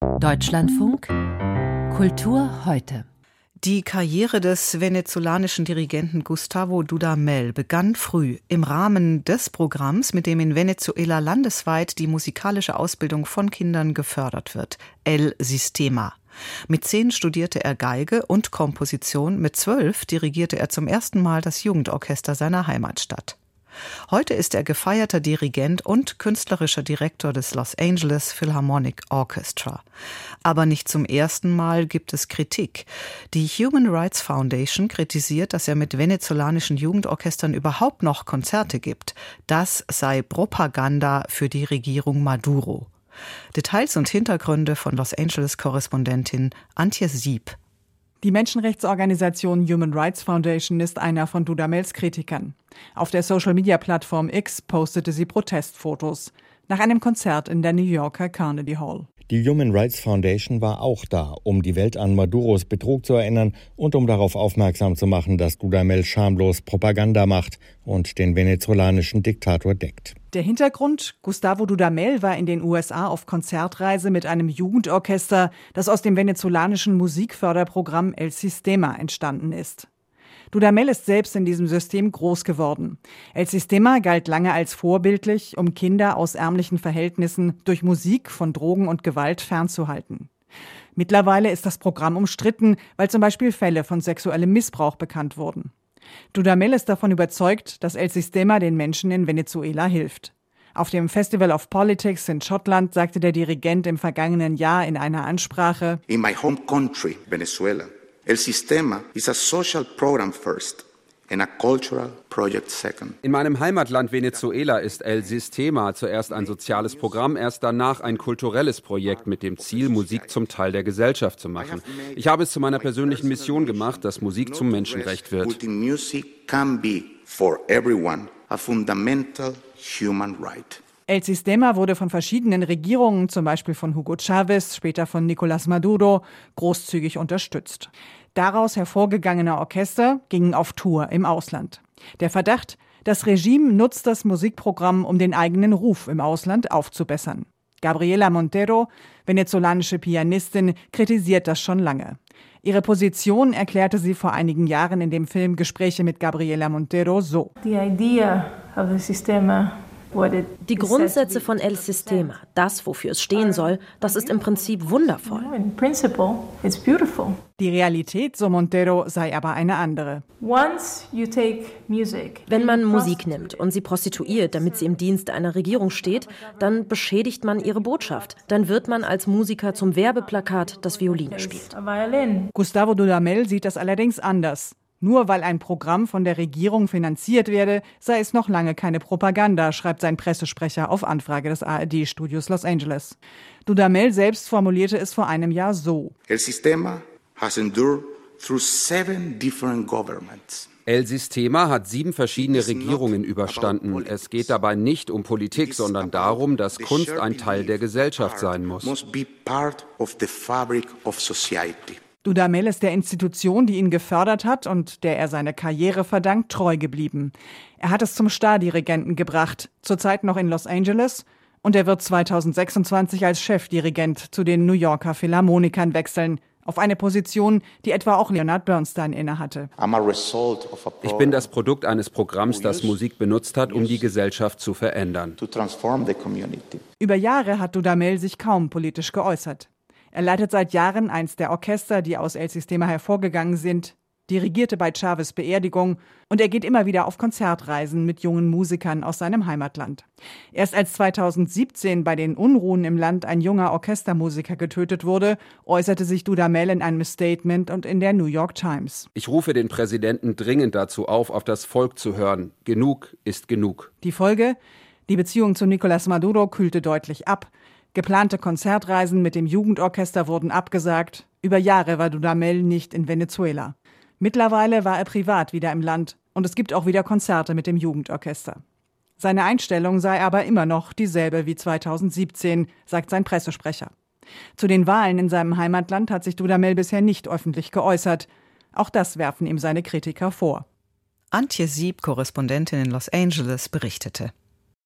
Deutschlandfunk Kultur heute. Die Karriere des venezolanischen Dirigenten Gustavo Dudamel begann früh im Rahmen des Programms, mit dem in Venezuela landesweit die musikalische Ausbildung von Kindern gefördert wird, El Sistema. Mit 10 studierte er Geige und Komposition, mit 12 dirigierte er zum ersten Mal das Jugendorchester seiner Heimatstadt. Heute ist er gefeierter Dirigent und künstlerischer Direktor des Los Angeles Philharmonic Orchestra. Aber nicht zum ersten Mal gibt es Kritik. Die Human Rights Foundation kritisiert, dass er mit venezolanischen Jugendorchestern überhaupt noch Konzerte gibt. Das sei Propaganda für die Regierung Maduro. Details und Hintergründe von Los Angeles-Korrespondentin Antje Sieb. Die Menschenrechtsorganisation Human Rights Foundation ist einer von Dudamels Kritikern. Auf der Social-Media-Plattform X postete sie Protestfotos nach einem Konzert in der New Yorker Carnegie Hall. Die Human Rights Foundation war auch da, um die Welt an Maduros Betrug zu erinnern und um darauf aufmerksam zu machen, dass Dudamel schamlos Propaganda macht und den venezolanischen Diktator deckt. Der Hintergrund: Gustavo Dudamel war in den USA auf Konzertreise mit einem Jugendorchester, das aus dem venezolanischen Musikförderprogramm El Sistema entstanden ist. Dudamel ist selbst in diesem System groß geworden. El Sistema galt lange als vorbildlich, um Kinder aus ärmlichen Verhältnissen durch Musik von Drogen und Gewalt fernzuhalten. Mittlerweile ist das Programm umstritten, weil zum Beispiel Fälle von sexuellem Missbrauch bekannt wurden. Dudamel ist davon überzeugt, dass El Sistema den Menschen in Venezuela hilft. Auf dem Festival of Politics in Schottland sagte der Dirigent im vergangenen Jahr in einer Ansprache: In my home country, Venezuela, El Sistema is a social program first and a cultural project second. In meinem Heimatland Venezuela ist El Sistema zuerst ein soziales Programm, erst danach ein kulturelles Projekt mit dem Ziel, Musik zum Teil der Gesellschaft zu machen. Ich habe es zu meiner persönlichen Mission gemacht, dass Musik zum Menschenrecht wird. Music can be for everyone a fundamental human right. El Sistema wurde von verschiedenen Regierungen, zum Beispiel von Hugo Chavez, später von Nicolás Maduro, großzügig unterstützt. Daraus hervorgegangene Orchester gingen auf Tour im Ausland. Der Verdacht: das Regime nutzt das Musikprogramm, um den eigenen Ruf im Ausland aufzubessern. Gabriela Montero, venezolanische Pianistin, kritisiert das schon lange. Ihre Position erklärte sie vor einigen Jahren in dem Film Gespräche mit Gabriela Montero so: Die Grundsätze von El Sistema, das, wofür es stehen soll, das ist im Prinzip wundervoll. Die Realität, so Montero, sei aber eine andere. Wenn man Musik nimmt und sie prostituiert, damit sie im Dienst einer Regierung steht, dann beschädigt man ihre Botschaft. Dann wird man als Musiker zum Werbeplakat, das Violine spielt. Gustavo Dudamel sieht das allerdings anders. Nur weil ein Programm von der Regierung finanziert werde, sei es noch lange keine Propaganda, schreibt sein Pressesprecher auf Anfrage des ARD-Studios Los Angeles. Dudamel selbst formulierte es vor einem Jahr so: El Sistema has endured through 7 different governments. El Sistema hat 7 verschiedene Regierungen überstanden. Es geht dabei nicht um Politik, sondern darum, dass Kunst ein Teil der Gesellschaft sein muss. Dudamel ist der Institution, die ihn gefördert hat und der er seine Karriere verdankt, treu geblieben. Er hat es zum Stardirigenten gebracht, zurzeit noch in Los Angeles, und er wird 2026 als Chefdirigent zu den New Yorker Philharmonikern wechseln, auf eine Position, die etwa auch Leonard Bernstein innehatte. Ich bin das Produkt eines Programms, das Musik benutzt hat, um die Gesellschaft zu verändern. Über Jahre hat Dudamel sich kaum politisch geäußert. Er leitet seit Jahren eins der Orchester, die aus El Sistema hervorgegangen sind, dirigierte bei Chavez' Beerdigung und er geht immer wieder auf Konzertreisen mit jungen Musikern aus seinem Heimatland. Erst als 2017 bei den Unruhen im Land ein junger Orchestermusiker getötet wurde, äußerte sich Dudamel in einem Statement und in der New York Times. Ich rufe den Präsidenten dringend dazu auf das Volk zu hören. Genug ist genug. Die Folge? Die Beziehung zu Nicolás Maduro kühlte deutlich ab. Geplante Konzertreisen mit dem Jugendorchester wurden abgesagt. Über Jahre war Dudamel nicht in Venezuela. Mittlerweile war er privat wieder im Land und es gibt auch wieder Konzerte mit dem Jugendorchester. Seine Einstellung sei aber immer noch dieselbe wie 2017, sagt sein Pressesprecher. Zu den Wahlen in seinem Heimatland hat sich Dudamel bisher nicht öffentlich geäußert. Auch das werfen ihm seine Kritiker vor. Antje Sieb, Korrespondentin in Los Angeles, berichtete.